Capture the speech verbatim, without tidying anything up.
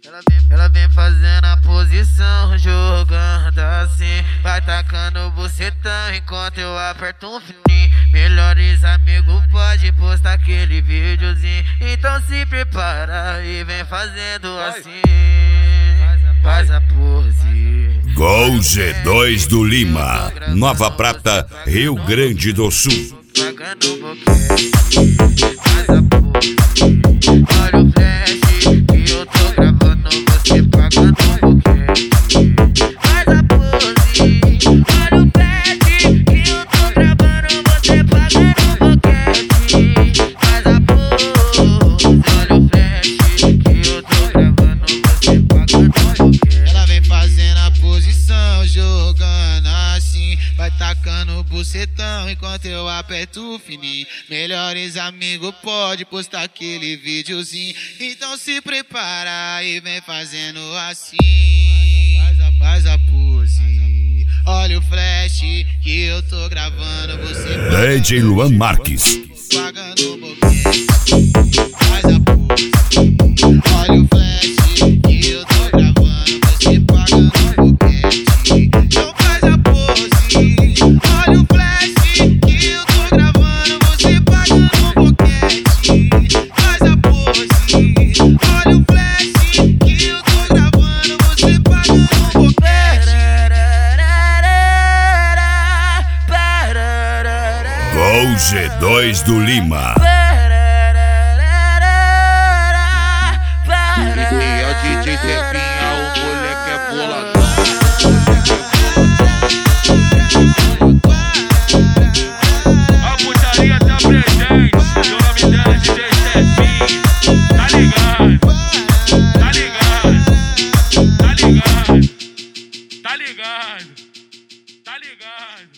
Ela vem, ela vem fazendo a posição, jogando assim, vai tacando o bucetão enquanto eu aperto um fininho. Melhores amigos pode postar aquele videozinho, então se prepara e vem fazendo assim. Faz a pose. Gol G dois do Lima, Nova Prata, Rio Grande do Sul. Pagando o boquete, faz a pose. Olha o flash que eu tô gravando você pagando o boquete. Faz a pose. Olha o flash que eu tô gravando você pagando o boquete. Faz a pose. Olha o flash que eu tô gravando você pagando o boquete. Ela vem fazendo a posição, jogando assim, vai tacando o bucetão enquanto eu aperto o fininho. Melhores amigos pode postar aquele videozinho, então se prepara e vem fazendo assim. Faz a, faz a pose. Olha o flash que eu tô gravando você D J Luan Marques. pagando o boquete. Faz a pose. Olha o flash que eu tô gravando você pagando o boquete. Então faz a pose. Olha o flash que eu tô gravando você pagando o boquete. Faz a pose. Olha o flash que eu tô gravando você pagando o boquete. Gol G dois do Lima. E é o D J Zefinha, o moleque é boladão. A putaria tá presente, o nome dela é D J Zefinha. Tá ligado? Tá ligado? Tá ligado? Tá ligado? Tá ligado?